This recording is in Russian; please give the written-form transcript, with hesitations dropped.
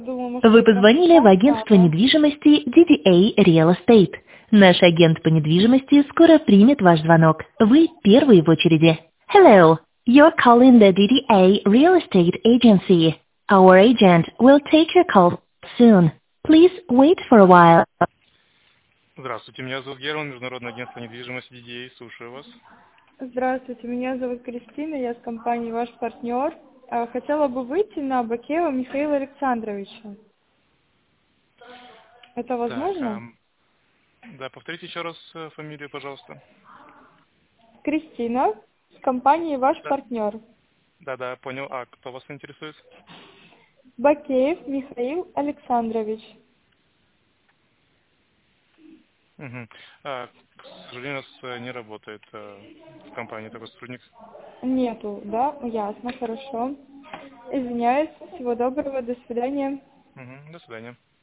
подумала, может, Вы это позвонили в наша агентство компания. недвижимости DDA Real Estate. Наш агент по недвижимости скоро примет ваш звонок. Вы первый в очереди. Hello, you're calling the DDA Real Estate Agency. Our agent will take your call soon. Please wait for a while. Здравствуйте, меня зовут Герман, Международное агентство недвижимости DDA, слушаю вас. Здравствуйте, меня зовут Кристина, я с компанией «Ваш партнер». Хотела бы выйти на Бакеева Михаила Александровича. Это Так, возможно? да, повторите еще раз фамилию, пожалуйста. Кристина с компанией «Ваш Да, партнер». да, понял. А кто вас интересует? Бакеев Михаил Александрович. Угу. К сожалению, у нас не работает в компании такой сотрудник. Нету, да? Ясно, хорошо. Извиняюсь. Всего доброго, до свидания. Угу. До свидания.